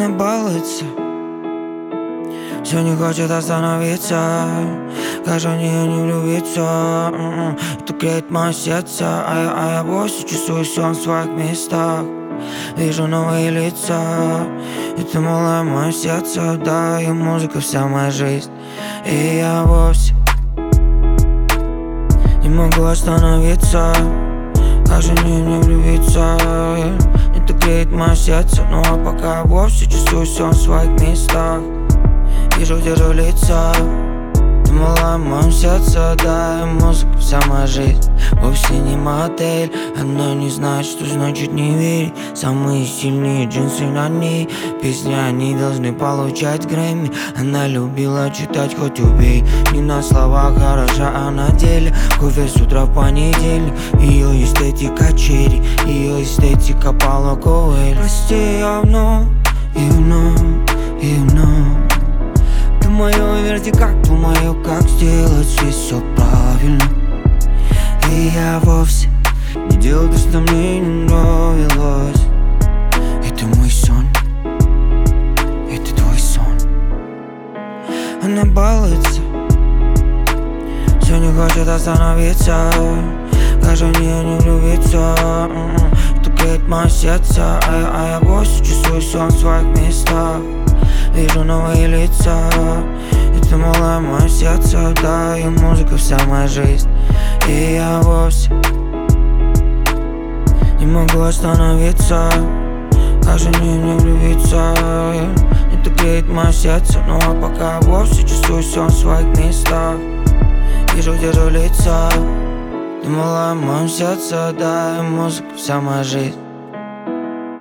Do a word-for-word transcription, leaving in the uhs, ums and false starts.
Она балуется, все не хочет остановиться. Как же в нее не влюбиться? Это греет мое сердце, а я, а я вовсе чувствую все в своих местах. Вижу новые лица, это малое мое сердце, да, и музыка вся моя жизнь. И я вовсе не могу остановиться. Как же в нее не влюбиться? Это греет мое сердце, ну а пока я вовсе чувствую все в своих местах. Вижу, держу лица, ты малая в моем сердце, да, и музыка вся моя жизнь. Вовсе не модель, она не знает, что значит не верить. Самые сильные джинсы на ней, песни они должны получать Грэмми. Она любила читать, хоть убей, не на словах хороша, а на деле. Кофе с утра в понедельник, ее эстетика черри, ее эстетика Пауло Коэльо. Прости, я вновь, и вновь, и вновь. Думаю, верьте, как думаю, как сделать здесь все правильно. И я вовсе не делал то, что мне не нравилось. Это мой сон, это твой сон. Она балуется, все не хочет остановиться. Как же в нее не влюбиться? Это греет мое сердце, а я, а я вовсе чувствую все в своих местах. Вижу новые лица, это малое мое сердце, да, и музыка вся моя жизнь. И я вовсе не могу остановиться. Как же в нее не влюбиться? Это греет мое сердце, ну а пока я вовсе чувствую все в своих местах. Вижу, держу лица, ты малая в моем сердце, да, и музыка вся моя жизнь.